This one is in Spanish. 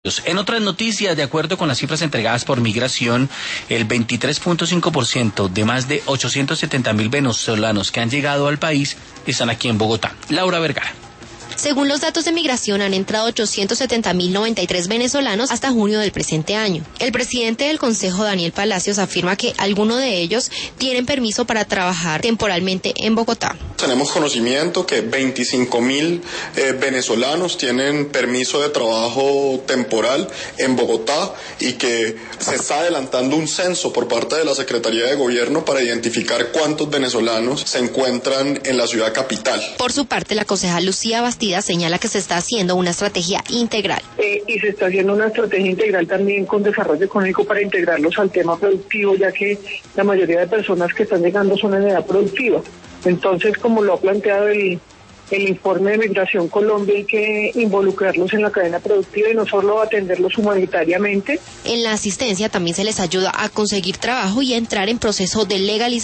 En otras noticias, de acuerdo con las cifras entregadas por Migración, el 23.5% de más de 870.000 venezolanos que han llegado al país están aquí en Bogotá. Laura Vergara. Según los datos de Migración, han entrado 870.093 venezolanos hasta junio del presente año. El presidente del Consejo, Daniel Palacios, afirma que algunos de ellos tienen permiso para trabajar temporalmente en Bogotá. Tenemos conocimiento que 25.000 venezolanos tienen permiso de trabajo temporal en Bogotá y que se está adelantando un censo por parte de la Secretaría de Gobierno para identificar cuántos venezolanos se encuentran en la ciudad capital. Por su parte, la concejal Lucía Bastida señala que se está haciendo una estrategia integral. Y se está haciendo una estrategia integral también con desarrollo económico para integrarlos al tema productivo, ya que la mayoría de personas que están llegando son en edad productiva. Entonces, como lo ha planteado el informe de Migración Colombia, hay que involucrarlos en la cadena productiva y no solo atenderlos humanitariamente. En la asistencia también se les ayuda a conseguir trabajo y a entrar en proceso de legalización.